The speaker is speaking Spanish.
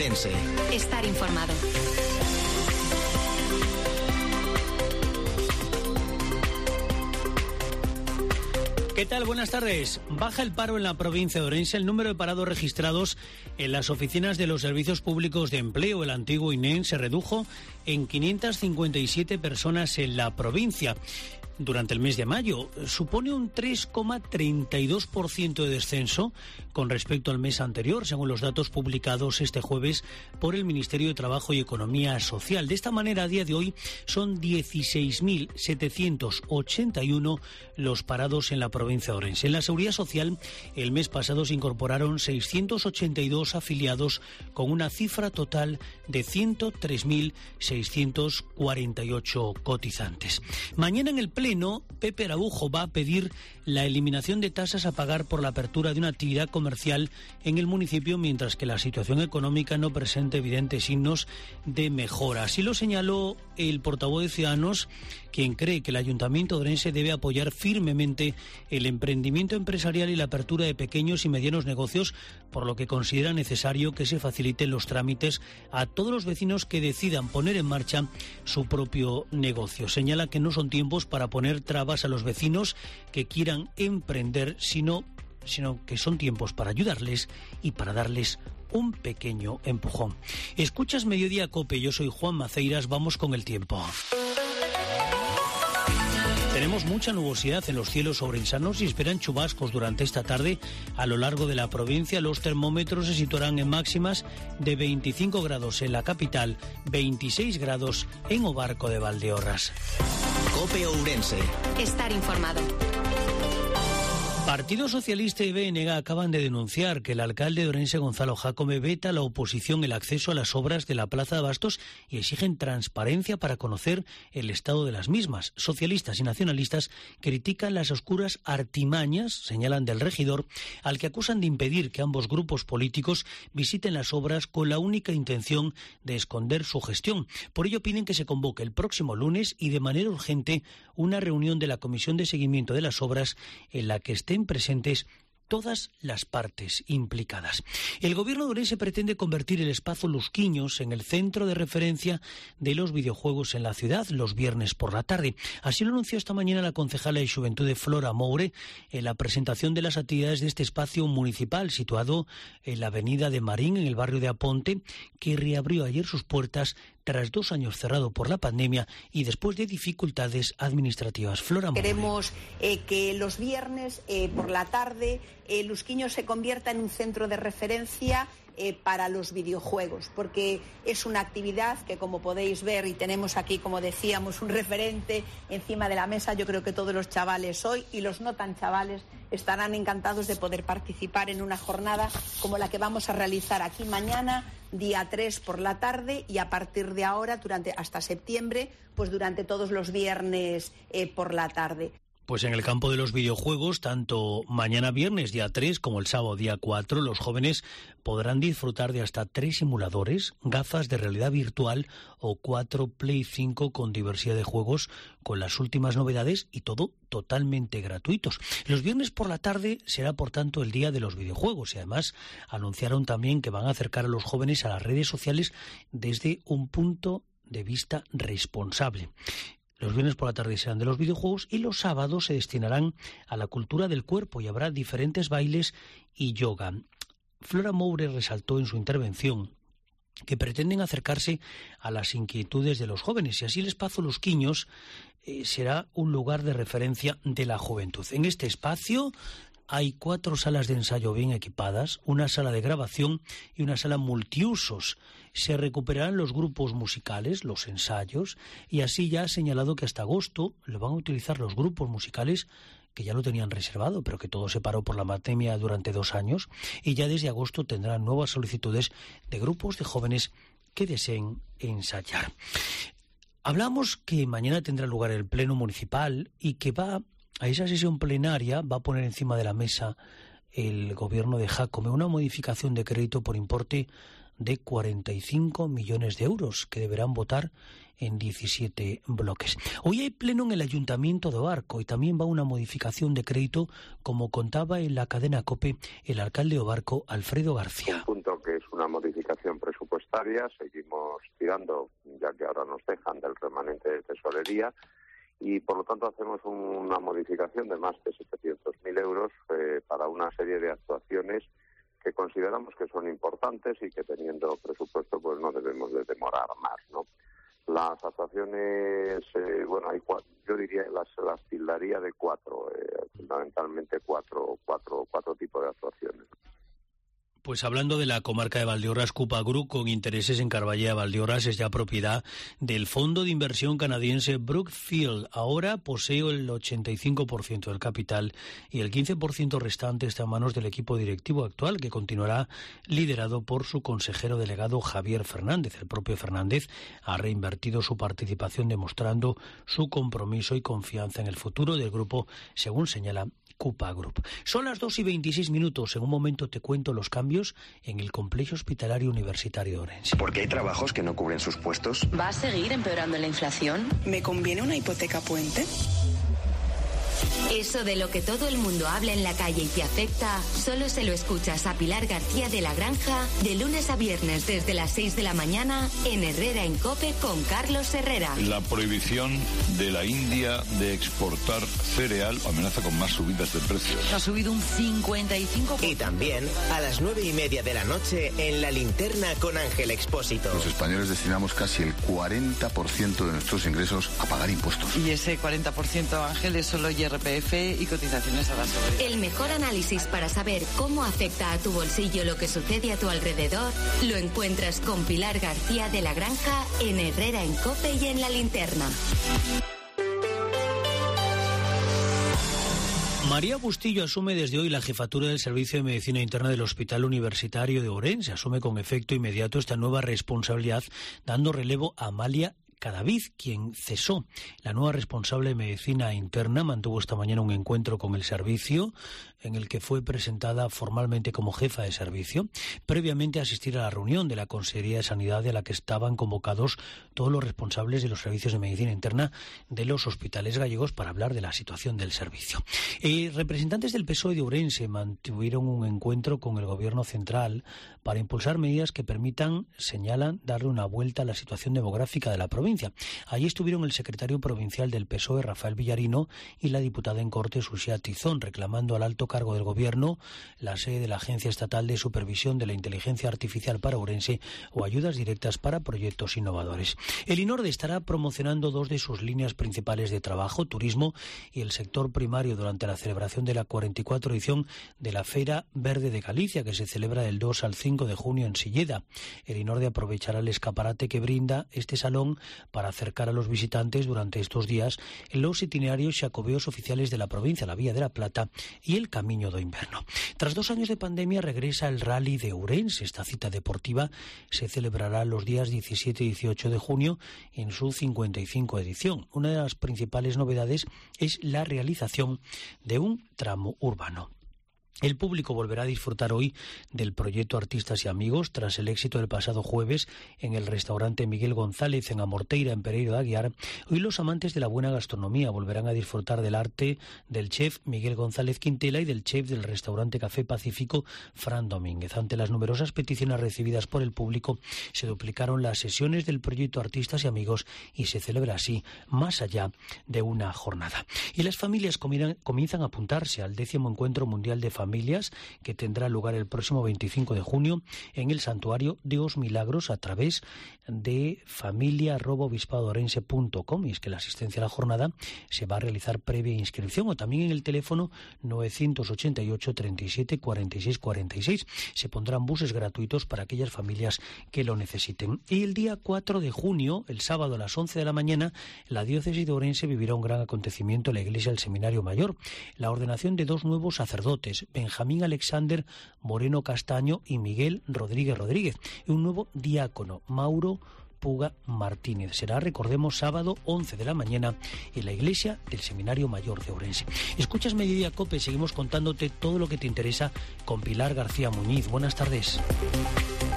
Ourense. Estar informado. ¿Qué tal? Buenas tardes. Baja el paro en la provincia de Ourense. El número de parados registrados en las oficinas de los servicios públicos de empleo, el antiguo INEM, se redujo en 557 personas en la provincia durante el mes de mayo. Supone un 3,32% de descenso con respecto al mes anterior, según los datos publicados este jueves por el Ministerio de Trabajo y Economía Social. De esta manera, a día de hoy, son 16.781 los parados en la provincia de Ourense. En la Seguridad Social, el mes pasado se incorporaron 682 afiliados con una cifra total de 103.648 cotizantes. Mañana en el Pleno, Pepe Araujo va a pedir la eliminación de tasas a pagar por la apertura de una actividad comercial en el municipio, mientras que la situación económica no presenta evidentes signos de mejora. Así lo señaló el portavoz de Ciudadanos, quien cree que el Ayuntamiento de Ourense debe apoyar firmemente el emprendimiento empresarial y la apertura de pequeños y medianos negocios, por lo que considera necesario que se faciliten los trámites a todos los vecinos que decidan poner en marcha su propio negocio. Señala que no son tiempos para poner trabas a los vecinos que quieran emprender, sino que son tiempos para ayudarles y para darles un pequeño empujón. Escuchas Mediodía Cope, yo soy Juan Maceiras, vamos con el tiempo. Tenemos mucha nubosidad en los cielos ourensanos y esperan chubascos durante esta tarde a lo largo de la provincia. Los termómetros se situarán en máximas de 25 grados en la capital, 26 grados en Obarco de Valdeorras. Cope Ourense. Estar informado. Partido Socialista y BNG acaban de denunciar que el alcalde de Ourense, Gonzalo Jácome, veta a la oposición el acceso a las obras de la Plaza de Abastos y exigen transparencia para conocer el estado de las mismas. Socialistas y nacionalistas critican las oscuras artimañas, señalan, del regidor, al que acusan de impedir que ambos grupos políticos visiten las obras con la única intención de esconder su gestión. Por ello piden que se convoque el próximo lunes y de manera urgente una reunión de la Comisión de Seguimiento de las Obras en la que estén presentes todas las partes implicadas. El gobierno de Ourense pretende convertir el espacio Lusquiños en el centro de referencia de los videojuegos en la ciudad los viernes por la tarde. Así lo anunció esta mañana la concejala de Xuventude, Flora Moure, en la presentación de las actividades de este espacio municipal situado en la avenida de Marín, en el barrio de Aponte, que reabrió ayer sus puertas tras 2 años cerrado por la pandemia y después de dificultades administrativas. Flora Moure. Queremos que los viernes por la tarde Lusquiños se convierta en un centro de referencia para los videojuegos, porque es una actividad que, como podéis ver, y tenemos aquí, como decíamos, un referente encima de la mesa. Yo creo que todos los chavales hoy y los no tan chavales estarán encantados de poder participar en una jornada como la que vamos a realizar aquí mañana, día 3 por la tarde, y a partir de ahora, hasta septiembre, pues durante todos los viernes por la tarde. Pues en el campo de los videojuegos, tanto mañana viernes día 3 como el sábado día 4, los jóvenes podrán disfrutar de hasta 3 simuladores, gafas de realidad virtual o 4 Play 5 con diversidad de juegos con las últimas novedades y todo totalmente gratuitos. Los viernes por la tarde será, por tanto, el día de los videojuegos y además anunciaron también que van a acercar a los jóvenes a las redes sociales desde un punto de vista responsable. Los viernes por la tarde serán de los videojuegos y los sábados se destinarán a la cultura del cuerpo y habrá diferentes bailes y yoga. Flora Moure resaltó en su intervención que pretenden acercarse a las inquietudes de los jóvenes y así el espacio Lusquiños será un lugar de referencia de la juventud. En este espacio hay 4 salas de ensayo bien equipadas, una sala de grabación y una sala multiusos. Se recuperarán los grupos musicales, los ensayos, y así ya ha señalado que hasta agosto lo van a utilizar los grupos musicales que ya lo tenían reservado, pero que todo se paró por la pandemia durante 2 años, y ya desde agosto tendrán nuevas solicitudes de grupos de jóvenes que deseen ensayar. Hablamos que mañana tendrá lugar el Pleno Municipal y que a esa sesión plenaria va a poner encima de la mesa el gobierno de Jácome una modificación de crédito por importe de 45 millones de euros que deberán votar en 17 bloques. Hoy hay pleno en el Ayuntamiento de Obarco y también va una modificación de crédito, como contaba en la cadena COPE el alcalde de Obarco, Alfredo García. Un punto que es una modificación presupuestaria necesarias, seguimos tirando, ya que ahora nos dejan del remanente de tesorería, y por lo tanto hacemos una modificación de más de 700.000 euros para una serie de actuaciones que consideramos que son importantes y que teniendo presupuesto pues no debemos de demorar más, ¿no? Las actuaciones, yo diría las tildaría de fundamentalmente cuatro tipos de actuaciones. Pues hablando de la comarca de Valdeorras, Cupa Group, con intereses en Carballeda, Valdeorras, es ya propiedad del fondo de inversión canadiense Brookfield. Ahora posee el 85% del capital y el 15% restante está en manos del equipo directivo actual, que continuará liderado por su consejero delegado Javier Fernández. El propio Fernández ha reinvertido su participación, demostrando su compromiso y confianza en el futuro del grupo, según señala Cupa Group. Son las 2:26. En un momento te cuento los cambios en el complejo hospitalario universitario de Orense. Porque hay trabajos que no cubren sus puestos. ¿Va a seguir empeorando la inflación? ¿Me conviene una hipoteca puente? Eso de lo que todo el mundo habla en la calle y te afecta, solo se lo escuchas a Pilar García de la Granja de lunes a viernes desde las 6 de la mañana en Herrera en COPE con Carlos Herrera. La prohibición de la India de exportar cereal amenaza con más subidas de precios. Ha subido un 55%. Y también a las 9:30 de la noche en La Linterna con Ángel Expósito. Los españoles destinamos casi el 40% de nuestros ingresos a pagar impuestos. Y ese 40%, Ángel, es solo IRPF y cotizaciones a la seguridad. El mejor análisis para saber cómo afecta a tu bolsillo lo que sucede a tu alrededor lo encuentras con Pilar García de la Granja en Herrera en COPE y en La Linterna. María Bustillo asume desde hoy la jefatura del Servicio de Medicina Interna del Hospital Universitario de Orense. Asume con efecto inmediato esta nueva responsabilidad, dando relevo a Amalia Cadavid, quien cesó. La nueva responsable de Medicina Interna mantuvo esta mañana un encuentro con el servicio en el que fue presentada formalmente como jefa de servicio, previamente a asistir a la reunión de la Consejería de Sanidad a la que estaban convocados todos los responsables de los servicios de medicina interna de los hospitales gallegos para hablar de la situación del servicio. Representantes del PSOE de Ourense mantuvieron un encuentro con el Gobierno central para impulsar medidas que permitan, señalan, darle una vuelta a la situación demográfica de la provincia. Allí estuvieron el secretario provincial del PSOE, Rafael Villarino, y la diputada en Cortes, Uxía Tizón, reclamando al alto cargo del Gobierno la sede de la Agencia Estatal de Supervisión de la Inteligencia Artificial para Ourense o ayudas directas para proyectos innovadores. El INORDE estará promocionando dos de sus líneas principales de trabajo, turismo y el sector primario, durante la celebración de la 44 edición de la Feira Verde de Galicia, que se celebra del 2 al 5 de junio en Silleda. El INORDE aprovechará el escaparate que brinda este salón para acercar a los visitantes durante estos días en los itinerarios xacobeos oficiales de la provincia, la Vía de la Plata y el Camiño do Inverno. Tras 2 años de pandemia regresa el Rally de Ourense. Esta cita deportiva se celebrará los días 17 y 18 de junio en su 55 edición. Una de las principales novedades es la realización de un tramo urbano. El público volverá a disfrutar hoy del proyecto Artistas y Amigos tras el éxito del pasado jueves en el restaurante Miguel González en Amorteira, en Pereiro de Aguiar. Hoy los amantes de la buena gastronomía volverán a disfrutar del arte del chef Miguel González Quintela y del chef del restaurante Café Pacífico, Fran Domínguez. Ante las numerosas peticiones recibidas por el público, se duplicaron las sesiones del proyecto Artistas y Amigos y se celebra así más allá de una jornada. Y las familias comienzan a apuntarse al 10º Encuentro Mundial de Familias, que tendrá lugar el próximo 25 de junio en el Santuario de os Milagros a través de familia@obispadoorense.com. Y es que la asistencia a la jornada se va a realizar previa inscripción o también en el teléfono 988 37 46 46. Se pondrán buses gratuitos para aquellas familias que lo necesiten. Y el día 4 de junio, el sábado a las 11 de la mañana, la diócesis de Ourense vivirá un gran acontecimiento en la iglesia del Seminario Mayor: la ordenación de 2 nuevos sacerdotes, Benjamín Alexander Moreno Castaño y Miguel Rodríguez Rodríguez, y un nuevo diácono, Mauro Puga Martínez. Será, recordemos, sábado 11 de la mañana en la iglesia del Seminario Mayor de Ourense. Escuchas Mediodía COPE, seguimos contándote todo lo que te interesa con Pilar García Muñiz. Buenas tardes.